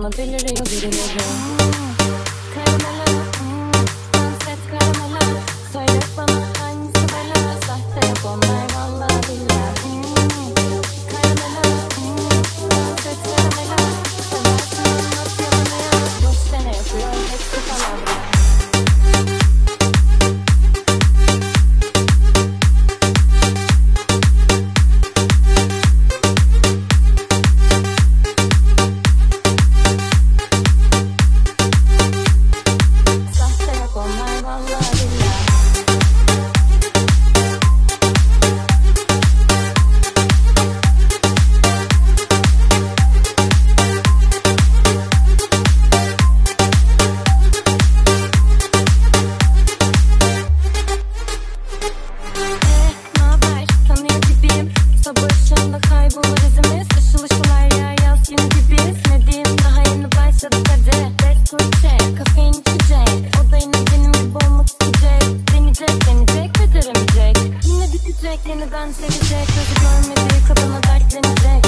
bana deliriyor birileri. Karamela, dans et karamela. Söyle bana hangisi bela? Sahte yok onlar vallahi billahi. Karamela, dans et karamela. Seversin anlat yalanı ya. Boş sene yapıyor hepsi palavra. Kaybolur izimiz, ışıl ışıl her yer yaz günü gibiyiz. Ne diyeyim daha yeni başladık hadi. Destur çek, kafein içecek. O da yine benim gibi olmak isteyecek. Deneyecek ve deremeyecek. Yine bitecek, yeniden sevecek. Gözü görmediği kadına dertlenecek.